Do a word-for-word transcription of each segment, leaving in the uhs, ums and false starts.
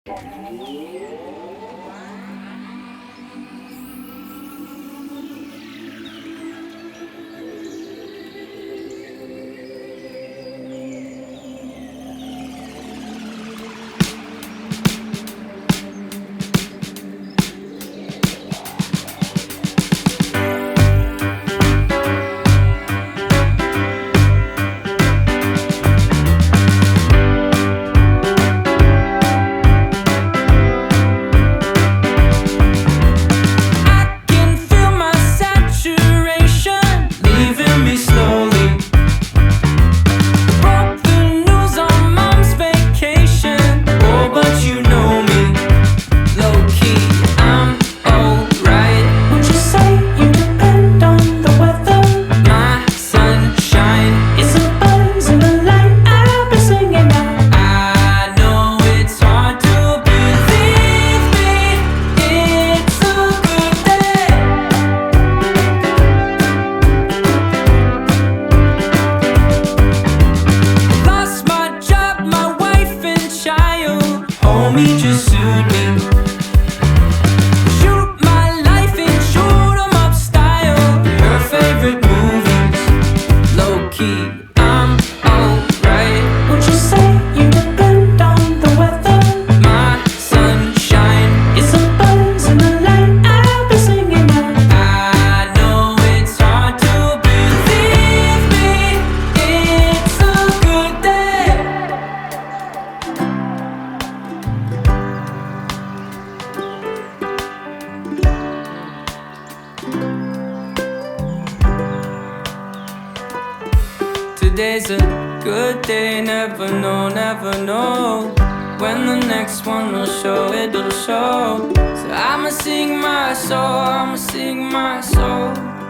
Me just sued me. Shoot my life and shoot 'em up style. Her favorite movies, low key, I'm alright. Would you say you depend on the weather? My sunshine It's a buzz in the light I'll be singing out. I know it's hard to believe me. It's a good day. Today's a good day, never know, never know when the next one will show, it'll show. So I'ma sing my soul, I'ma sing my soul.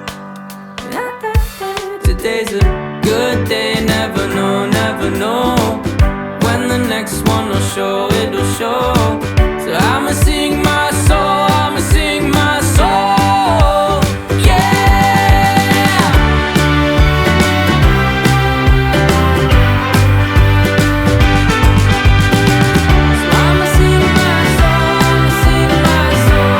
Today's a good day, never know, never know when the next one will show, it'll show. So I'ma sing my soul, I'ma sing my soul. Yeah. So I'ma sing my soul, I'ma sing my soul.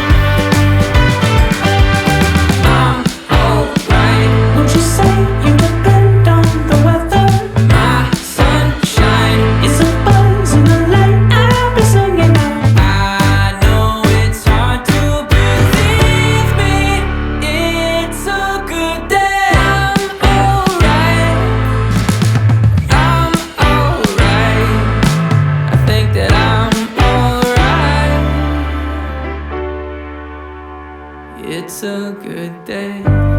I'm alright. Would you say you depend on the weather? My sunshine It's a buzz in the light I'll be singing out. I know it's hard to believe me. It's a good day. I'm alright. I'm alright. I think that I'm alright. It's a good day.